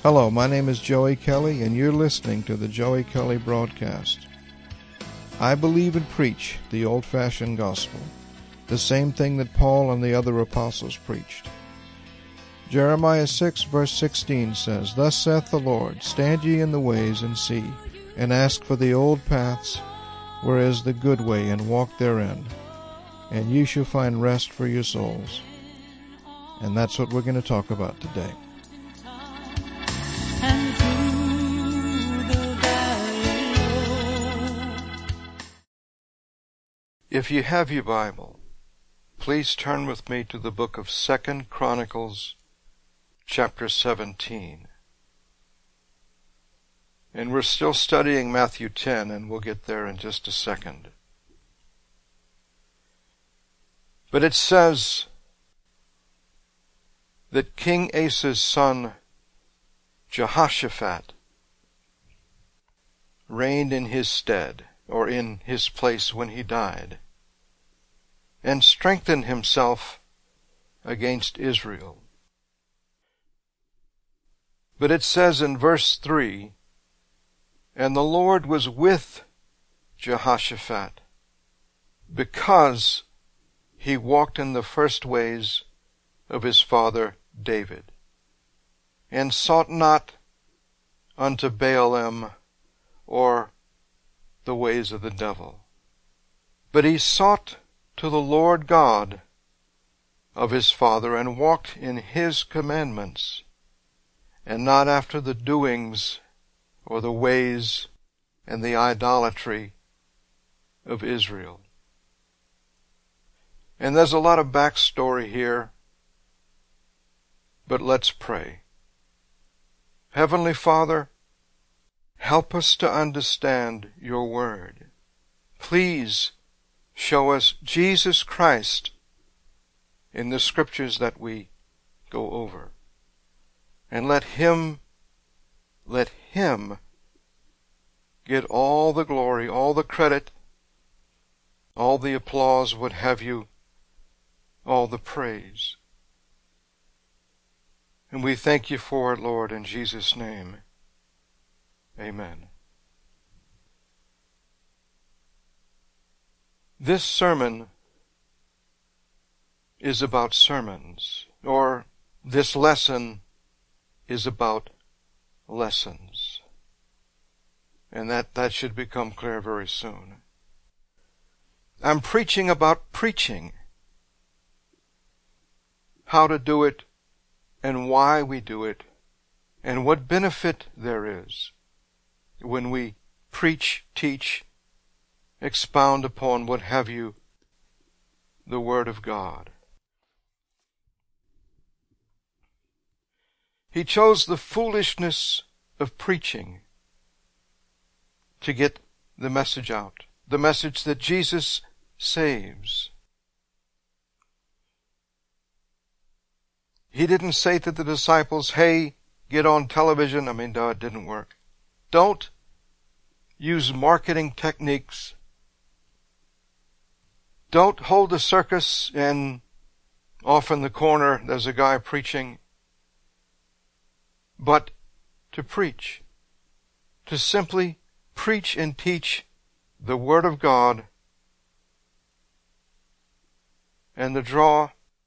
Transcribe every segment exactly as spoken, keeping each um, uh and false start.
Hello, my name is Joey Kelly, and you're listening to the Joey Kelly Broadcast. I believe and preach the old-fashioned gospel, the same thing that Paul and the other apostles preached. Jeremiah six, verse sixteen says, Thus saith the Lord, Stand ye in the ways, and see, and ask for the old paths, where is the good way, and walk therein, and ye shall find rest for your souls. And that's what we're going to talk about today. If you have your Bible, please turn with me to the book of Second Chronicles, chapter seventeen. And we're still studying Matthew ten, and we'll get there in just a second. But it says that King Asa's son, Jehoshaphat, reigned in his stead, or in his place when he died, and strengthened himself against Israel. But it says in verse three, And the Lord was with Jehoshaphat, because he walked in the first ways of his father David, and sought not unto Baalim or the ways of the devil. But he sought to the Lord God of his father, and walked in his commandments, and not after the doings or the ways and the idolatry of Israel. And there's a lot of backstory here, but let's pray. Heavenly Father, help us to understand your word. Please show us Jesus Christ in the scriptures that we go over. And let him, let him get all the glory, all the credit, all the applause, what have you, all the praise. And we thank you for it, Lord, in Jesus' name. Amen. This sermon is about sermons, or this lesson is about lessons. And that, that should become clear very soon. I'm preaching about preaching. How to do it, and why we do it, and what benefit there is when we preach, teach, expound upon, what have you, the Word of God. He chose the foolishness of preaching to get the message out, the message that Jesus saves. He didn't say to the disciples, hey, get on television. I mean, no, it didn't work. Don't use marketing techniques. Don't hold a circus and off in the corner there's a guy preaching. But to preach. To simply preach and teach the Word of God, and to draw,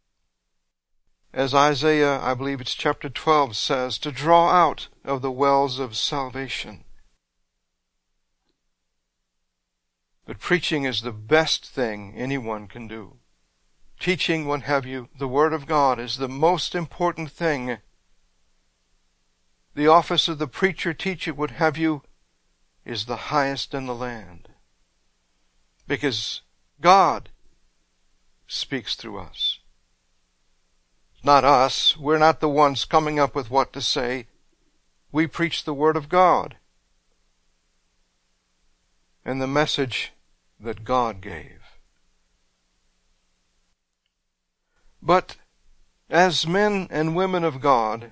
as Isaiah, I believe it's chapter twelve, says, to draw out of the wells of salvation. But preaching is the best thing anyone can do. Teaching, what have you, the Word of God is the most important thing. The office of the preacher, teacher, what have you, is the highest in the land. Because God speaks through us. Not us. We're not the ones coming up with what to say. We preach the Word of God and the message that God gave. But as men and women of God,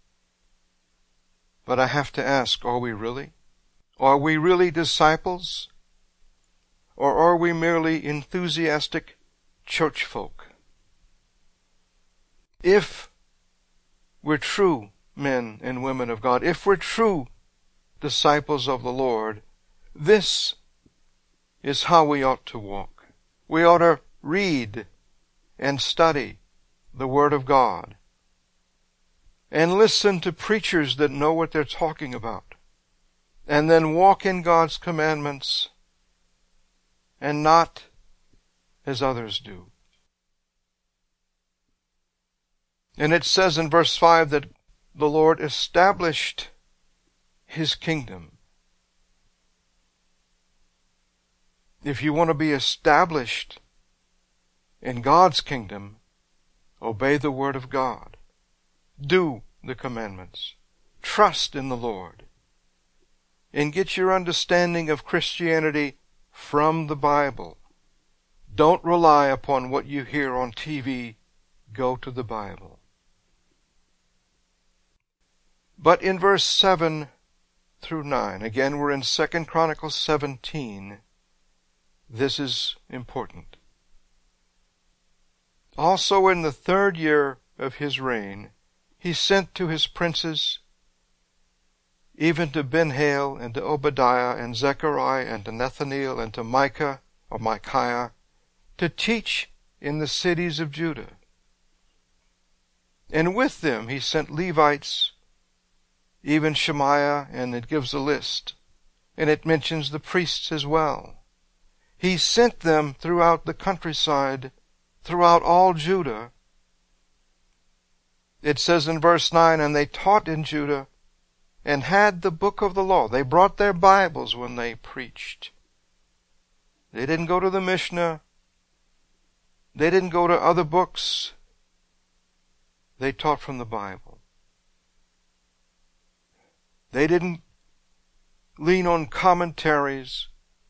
but I have to ask, are we really? Are we really disciples? Or are we merely enthusiastic church folk? If we're true men and women of God, if we're true disciples of the Lord, this is how we ought to walk. We ought to read and study the Word of God and listen to preachers that know what they're talking about, and then walk in God's commandments and not as others do. And it says in verse five that the Lord established His kingdom. If you want to be established in God's kingdom, obey the Word of God. Do the commandments. Trust in the Lord. And get your understanding of Christianity from the Bible. Don't rely upon what you hear on T V. Go to the Bible. But in verse seven through nine, again we're in Second Chronicles seventeen, this is important. Also in the third year of his reign, he sent to his princes, even to Ben-Hail, and to Obadiah, and Zechariah, and to Nathaniel, and to Micah, or Micaiah, to teach in the cities of Judah. And with them he sent Levites, even Shemaiah, and it gives a list, and it mentions the priests as well. He sent them throughout the countryside, throughout all Judah. It says in verse nine, and they taught in Judah, and had the book of the law. They brought their Bibles when they preached. They didn't go to the Mishnah. They didn't go to other books. They taught from the Bible. They didn't lean on commentaries.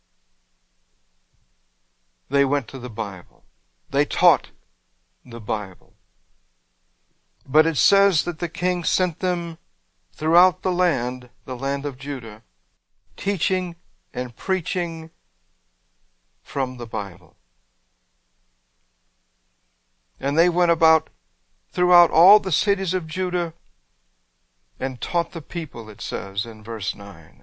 They went to the Bible. They taught the Bible. But it says that the king sent them throughout the land, the land of Judah, teaching and preaching from the Bible. And they went about throughout all the cities of Judah and taught the people, it says in verse nine.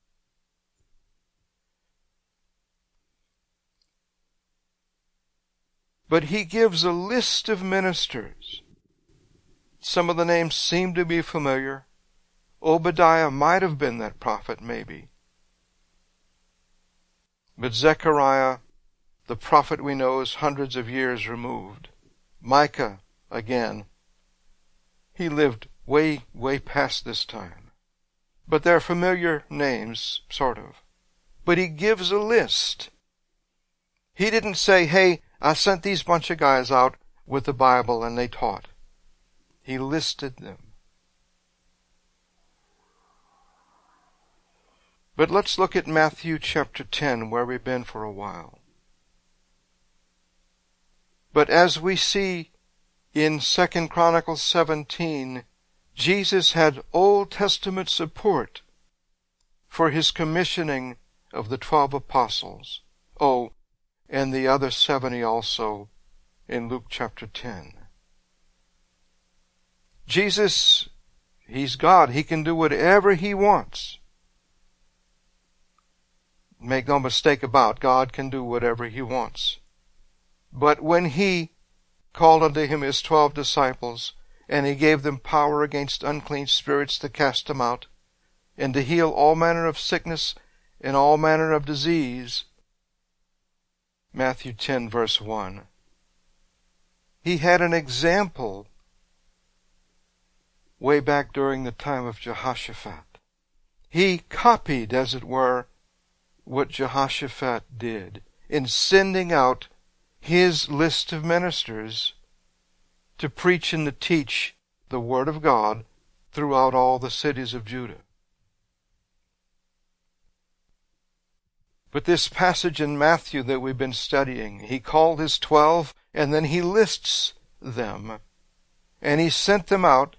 But he gives a list of ministers. Some of the names seem to be familiar. Obadiah might have been that prophet, maybe. But Zechariah, the prophet we know, is hundreds of years removed. Micah, again, he lived way, way past this time. But they're familiar names, sort of. But he gives a list. He didn't say, hey, I sent these bunch of guys out with the Bible and they taught. He listed them. But let's look at Matthew chapter ten, where we've been for a while. But as we see in Second Chronicles seventeen, Jesus had Old Testament support for his commissioning of the twelve apostles. Oh, and the other seventy also in Luke chapter ten. Jesus, he's God. He can do whatever he wants. Make no mistake about, God can do whatever he wants. But when he called unto him his twelve disciples, and he gave them power against unclean spirits to cast them out, and to heal all manner of sickness and all manner of disease, Matthew ten verse one, he had an example way back during the time of Jehoshaphat. He copied, as it were, what Jehoshaphat did in sending out his list of ministers to preach and to teach the Word of God throughout all the cities of Judah. But this passage in Matthew that we've been studying, he called his twelve, and then he lists them, and he sent them out.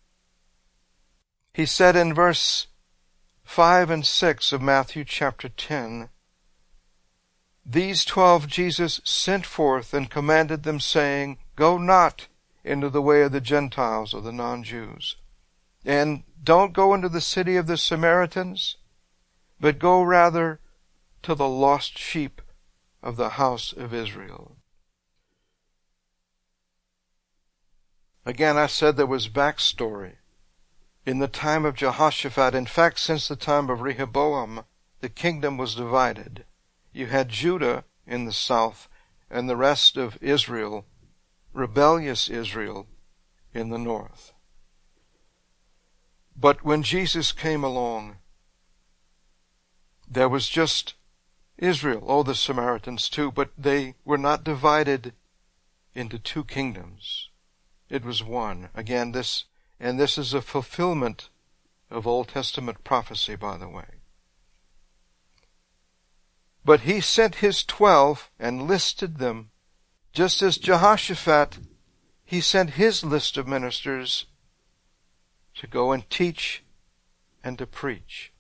He said in verse five and six of Matthew chapter ten, these twelve Jesus sent forth and commanded them, saying, go not into the way of the Gentiles or the non-Jews, And don't go into the city of the Samaritans, but go rather to the lost sheep of the house of Israel. Again, I said there was backstory. In the time of Jehoshaphat, in fact, since the time of Rehoboam, the kingdom was divided. You had Judah in the south and the rest of Israel, rebellious Israel, in the north. But when Jesus came along, there was just Israel, oh, the Samaritans too, but they were not divided into two kingdoms. It was one. Again, this, and this is a fulfillment of Old Testament prophecy, by the way. But he sent his twelve and listed them, just as Jehoshaphat, he sent his list of ministers to go and teach and to preach.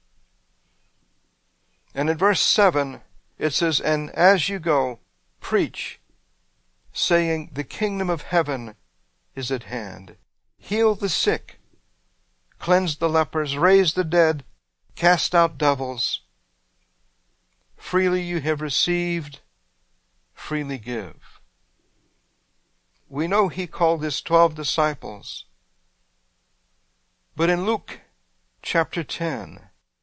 And in verse seven, it says, "And as you go, preach, saying, the kingdom of heaven is at hand. Heal the sick, cleanse the lepers, raise the dead, cast out devils. Freely you have received, freely give." We know he called his twelve disciples. But in Luke chapter ten,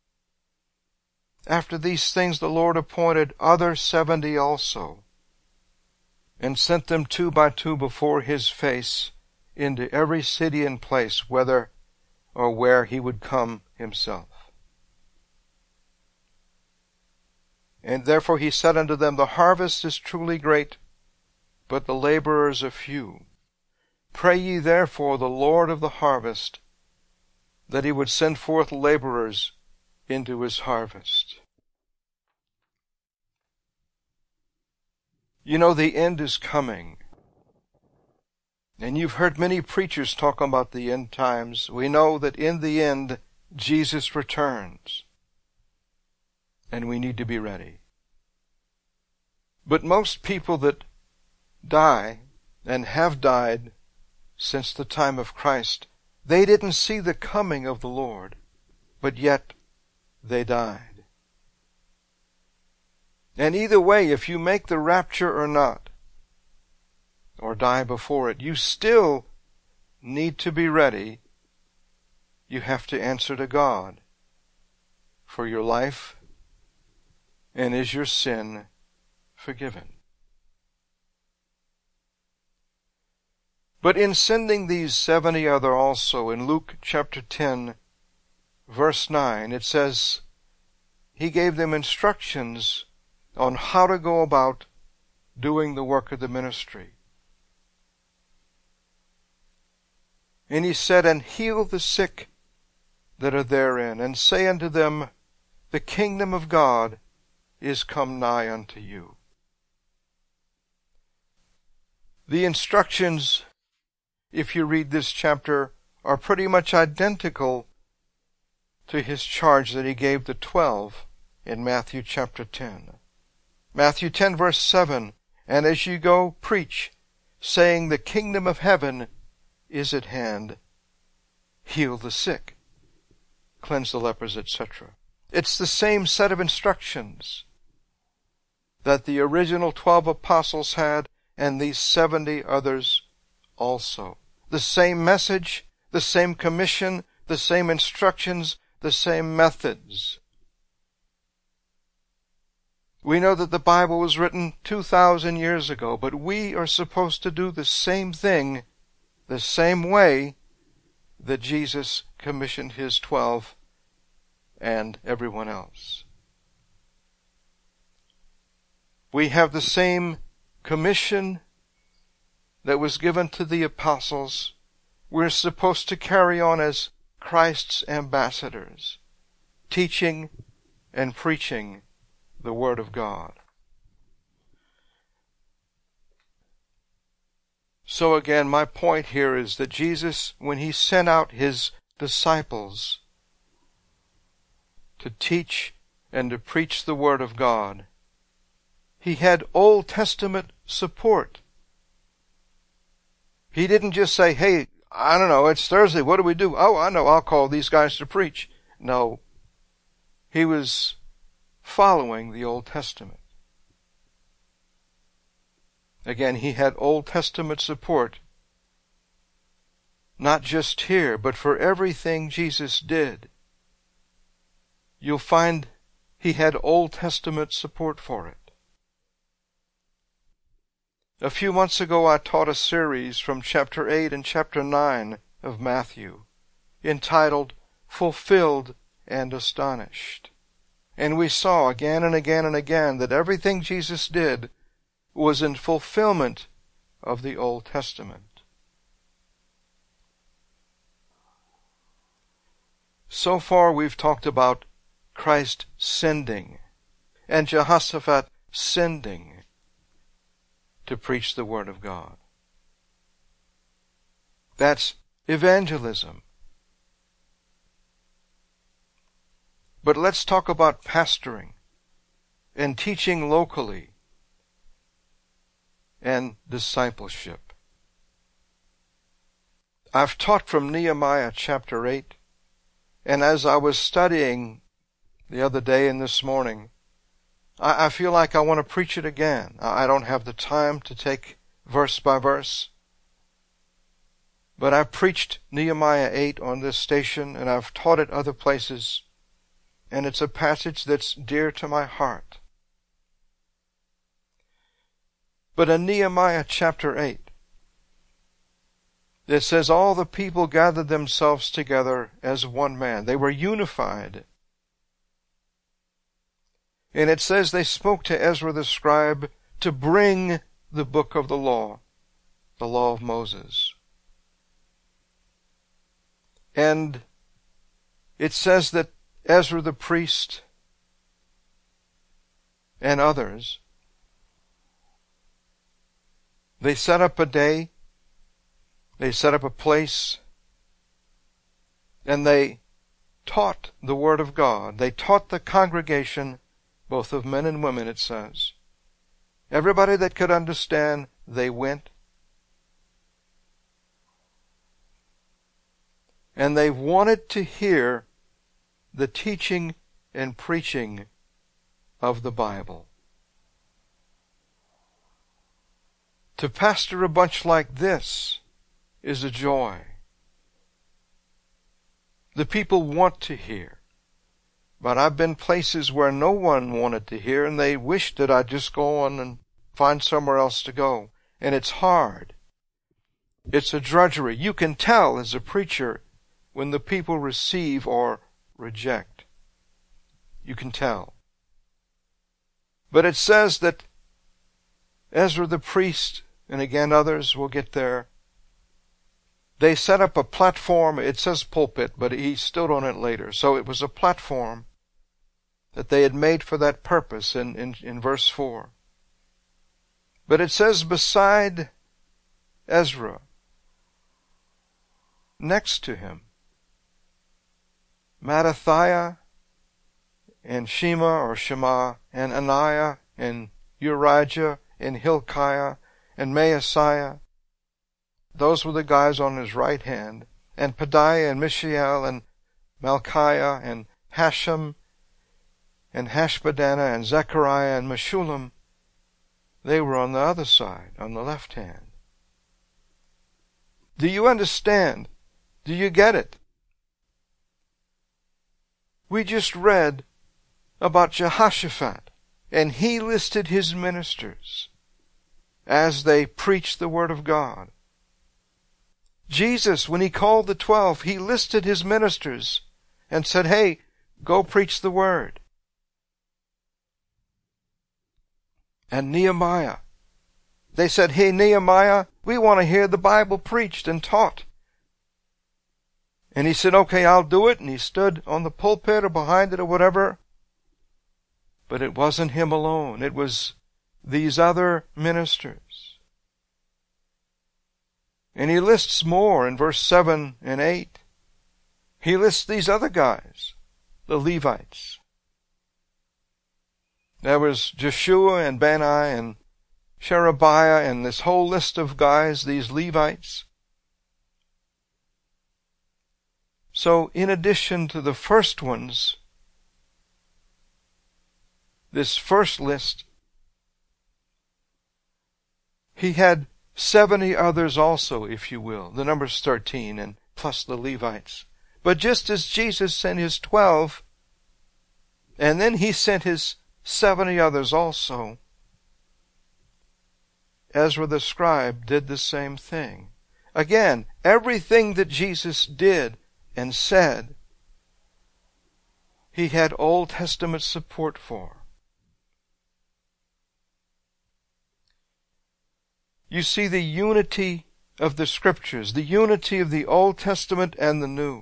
after these things the Lord appointed other seventy also, and sent them two by two before his face into every city and place, whether or where he would come himself. And therefore he said unto them, the harvest is truly great, but the laborers are few. Pray ye therefore the Lord of the harvest, that he would send forth laborers into his harvest. You know, the end is coming. And you've heard many preachers talk about the end times. We know that in the end, Jesus returns. And we need to be ready. But most people that die and have died since the time of Christ, they didn't see the coming of the Lord, but yet they died. And either way, if you make the rapture or not, or die before it, you still need to be ready. You have to answer to God for your life, and is your sin forgiven? But in sending these seventy other also, in Luke chapter ten, verse nine, it says, he gave them instructions on how to go about doing the work of the ministry. And he said, and heal the sick that are therein, and say unto them, the kingdom of God is come nigh unto you. The instructions, if you read this chapter, are pretty much identical to his charge that he gave the twelve in Matthew chapter ten. Matthew ten verse seven, and as you go, preach, saying, the kingdom of heaven is at hand. Heal the sick, cleanse the lepers, et cetera. It's the same set of instructions that the original twelve apostles had, and these seventy others also. The same message, the same commission, the same instructions, the same methods. We know that the Bible was written two thousand years ago, but we are supposed to do the same thing, the same way that Jesus commissioned his twelve and everyone else. We have the same commission that was given to the apostles. We're supposed to carry on as Christ's ambassadors, teaching and preaching the Word of God. So again, my point here is that Jesus, when he sent out his disciples to teach and to preach the Word of God, he had Old Testament support. He didn't just say, hey, I don't know, it's Thursday, what do we do? Oh, I know, I'll call these guys to preach. No, he was following the Old Testament. Again, he had Old Testament support, not just here, but for everything Jesus did. You'll find he had Old Testament support for it. A few months ago I taught a series from chapter eight and chapter nine of Matthew, entitled Fulfilled and Astonished. And we saw again and again and again that everything Jesus did was in fulfillment of the Old Testament. So far we've talked about Christ sending and Jehoshaphat sending to preach the Word of God. That's evangelism. But let's talk about pastoring and teaching locally and discipleship. I've taught from Nehemiah chapter eight, and as I was studying the other day and this morning, I, I feel like I want to preach it again. I, I don't have the time to take verse by verse, but I preached Nehemiah eight on this station, and I've taught it other places, and it's a passage that's dear to my heart. But in Nehemiah chapter eight, it says, all the people gathered themselves together as one man. They were unified. And it says they spoke to Ezra the scribe to bring the book of the law, the law of Moses. And it says that Ezra the priest and others, they set up a day, they set up a place, and they taught the Word of God. They taught the congregation, both of men and women, it says. Everybody that could understand, they went. And they wanted to hear the teaching and preaching of the Bible. To pastor a bunch like this is a joy. The people want to hear. But I've been places where no one wanted to hear, and they wished that I'd just go on and find somewhere else to go. And it's hard. It's a drudgery. You can tell as a preacher when the people receive or reject. You can tell. But it says that Ezra the priest, and again others will get there, they set up a platform. It says pulpit, but he stood on it later. So it was a platform that they had made for that purpose in, in, in verse four. But it says beside Ezra, next to him, Mattathiah and Shema or Shema and Ananiah and Urijah and Hilkiah and Maaseiah. Those were the guys on his right hand. And Pedaiah and Mishael and Malchiah and Hashem and Hashbaddanah and Zechariah and Meshullam. They were on the other side, on the left hand. Do you understand? Do you get it? We just read about Jehoshaphat, and he listed his ministers as they preached the Word of God. Jesus, when he called the twelve, he listed his ministers and said, hey, go preach the Word. And Nehemiah, they said, hey, Nehemiah, we want to hear the Bible preached and taught. And he said, okay, I'll do it. And he stood on the pulpit or behind it or whatever. But it wasn't him alone. It was these other ministers. And he lists more in verse seven and eight. He lists these other guys, the Levites. There was Jeshua and Bani and Sherebiah and this whole list of guys, these Levites. So in addition to the first ones, this first list, he had seventy others also, if you will. The number's thirteen, and plus the Levites. But just as Jesus sent his twelve, and then he sent his seventy others also, Ezra the scribe did the same thing. Again, everything that Jesus did and said, he had Old Testament support for. You see the unity of the Scriptures, the unity of the Old Testament and the New.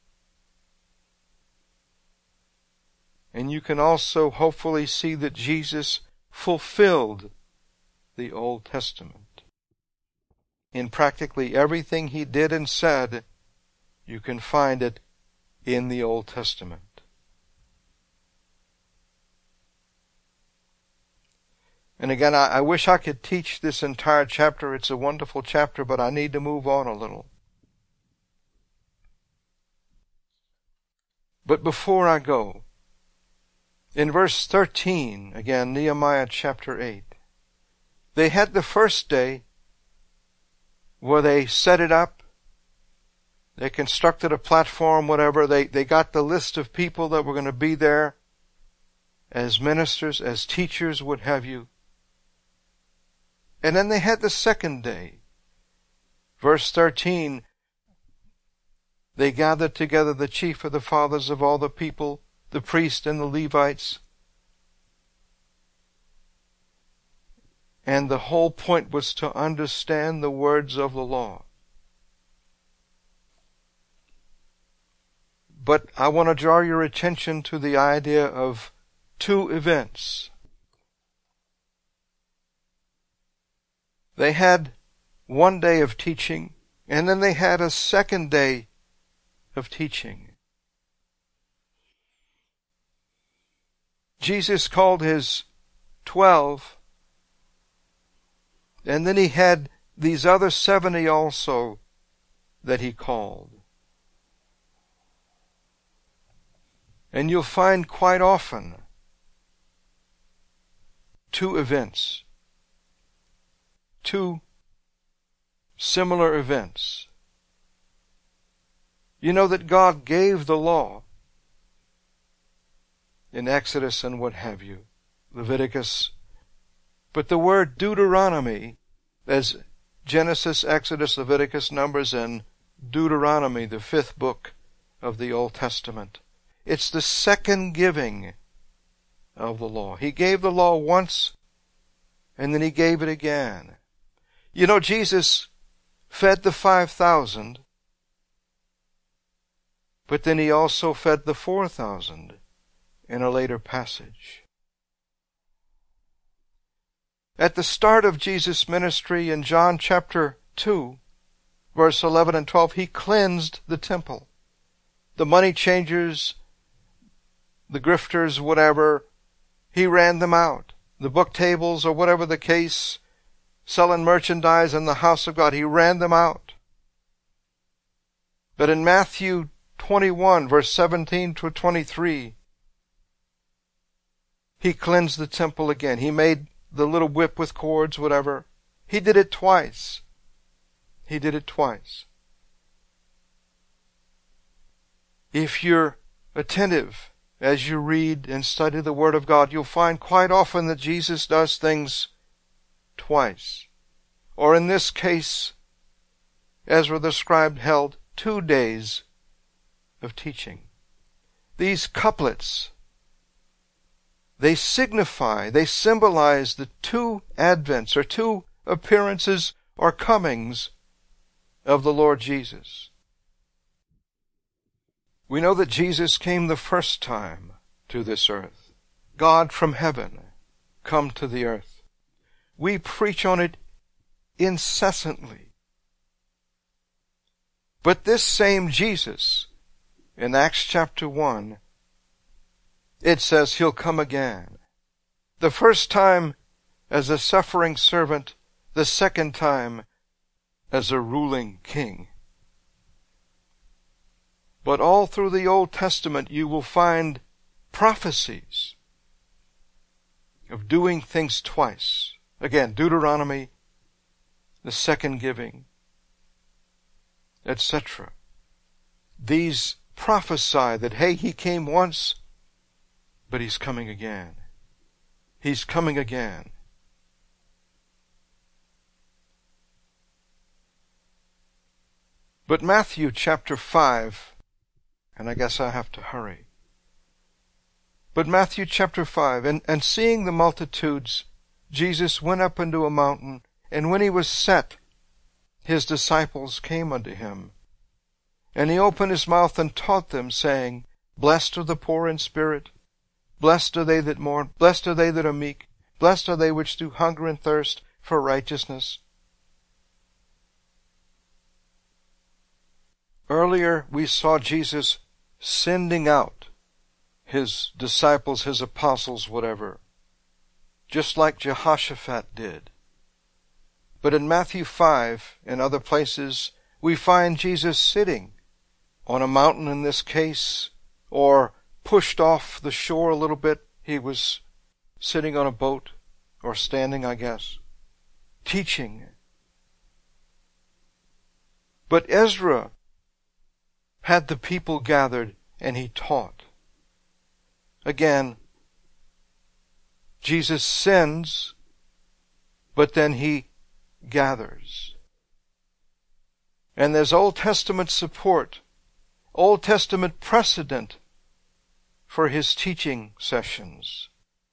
And you can also hopefully see that Jesus fulfilled the Old Testament. In practically everything he did and said, you can find it in the Old Testament. And again, I, I wish I could teach this entire chapter. It's a wonderful chapter, but I need to move on a little. But before I go, in verse thirteen, again, Nehemiah chapter eight, they had the first day where they set it up. They constructed a platform, whatever. They, they got the list of people that were going to be there as ministers, as teachers, what have you. And then they had the second day. Verse thirteen, they gathered together the chief of the fathers of all the people, the priests and the Levites. And the whole point was to understand the words of the law. But I want to draw your attention to the idea of two events. They had one day of teaching, and then they had a second day of teaching. Jesus called his twelve, and then he had these other seventy also that he called. And you'll find quite often two events. Two similar events. You know that God gave the law in Exodus and what have you, Leviticus. But the word Deuteronomy, as Genesis, Exodus, Leviticus, Numbers, and Deuteronomy, the fifth book of the Old Testament, it's the second giving of the law. He gave the law once, and then he gave it again. You know, Jesus fed the five thousand, but then he also fed the four thousand in a later passage. At the start of Jesus' ministry in John chapter two, verse eleven and twelve, he cleansed the temple. The money changers, the grifters, whatever, he ran them out. The book tables or whatever the case, selling merchandise in the house of God, he ran them out. But in Matthew twenty-one, verse seventeen to twenty-three, he cleansed the temple again. He made the little whip with cords, whatever. He did it twice. He did it twice. If you're attentive as you read and study the Word of God, you'll find quite often that Jesus does things twice. Or in this case, Ezra the scribe held two days of teaching. These couplets, they signify, they symbolize the two advents or two appearances or comings of the Lord Jesus. We know that Jesus came the first time to this earth. God from heaven come to the earth. We preach on it incessantly. But this same Jesus, in Acts chapter one, it says he'll come again. The first time as a suffering servant, the second time as a ruling king. But all through the Old Testament you will find prophecies of doing things twice. Again, Deuteronomy, the second giving, et cetera. These prophesy that, hey, he came once, but he's coming again. He's coming again. But Matthew chapter five, and I guess I have to hurry. But Matthew chapter five, and, and seeing the multitudes, Jesus went up into a mountain, and when he was set, his disciples came unto him. And he opened his mouth and taught them, saying, Blessed are the poor in spirit, blessed are they that mourn, blessed are they that are meek, blessed are they which do hunger and thirst for righteousness. Earlier we saw Jesus sending out his disciples, his apostles, whatever, just like Jehoshaphat did. But in Matthew five and other places, we find Jesus sitting on a mountain in this case, or pushed off the shore a little bit. He was sitting on a boat, or standing, I guess, teaching. But Ezra had the people gathered, and he taught. Again, Jesus sends, but then he gathers. And there's Old Testament support, Old Testament precedent for his teaching sessions.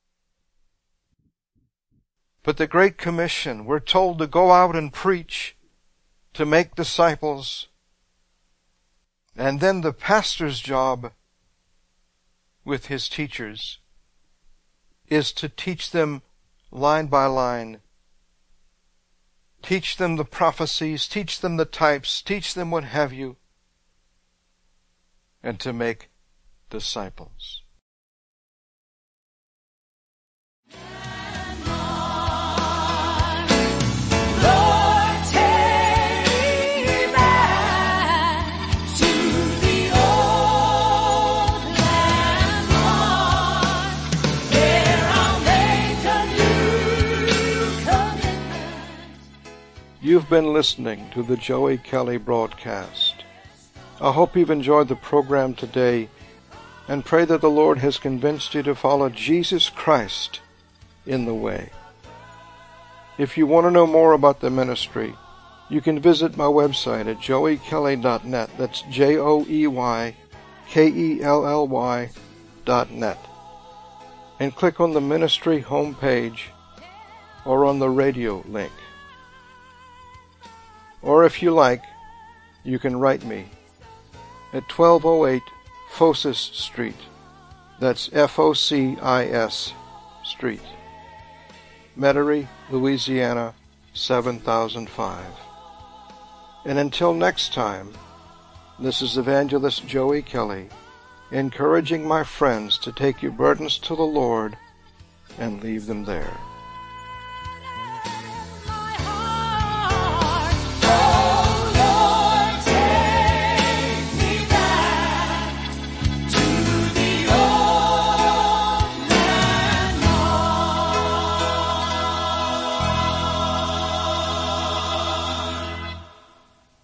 But the Great Commission, we're told to go out and preach, to make disciples. And then the pastor's job with his teachers is to teach them line by line. Teach them the prophecies, teach them the types, teach them what have you, and to make disciples. You've been listening to the Joey Kelly broadcast. I hope you've enjoyed the program today and pray that the Lord has convinced you to follow Jesus Christ in the way. If you want to know more about the ministry, you can visit my website at joey kelly dot net. That's J O E Y K E L L Y dot net. And click on the ministry homepage or on the radio link. Or if you like, you can write me at twelve oh eight Focis Street. That's F O C I S Street. Metairie, Louisiana, seven thousand five. And until next time, this is Evangelist Joey Kelly, encouraging my friends to take your burdens to the Lord and leave them there.